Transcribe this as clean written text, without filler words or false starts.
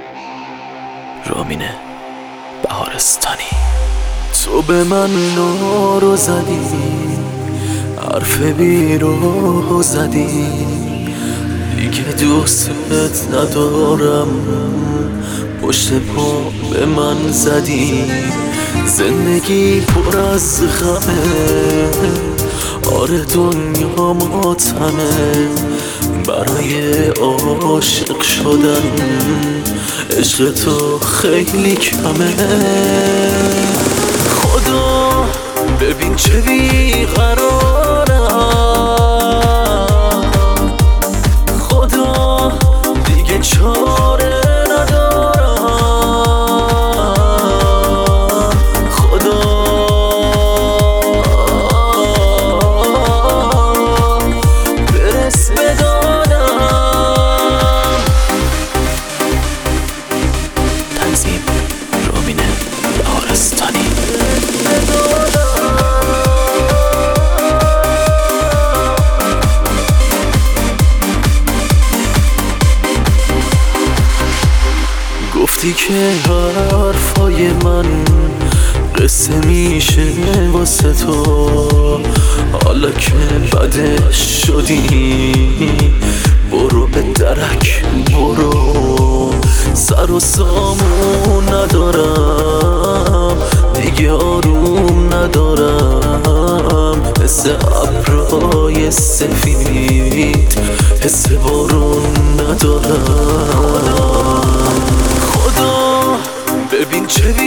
رامین بهارستانی. تو به من نارو زدی، حرف بیرو زدی، دیگه دوست ندارم، پشت پا به من زدی. زندگی پر از غمه، آره دنیا ماتمه، برای عاشق شدن عشق تو خیلی کمه. خدا ببین چه بیقرارم، خدا دیگه چاره ندارم، خدا برس بدانم. تنظیم رامین بهارستانی. گفتی که حرفای من قصه میشه واسه تو، حالا که بدش شدی برو به درک برو. سر و سامون ندارم دیگه، آروم ندارم، مثل ابرهای سفید حس بارون ندارم. خدا ببین چه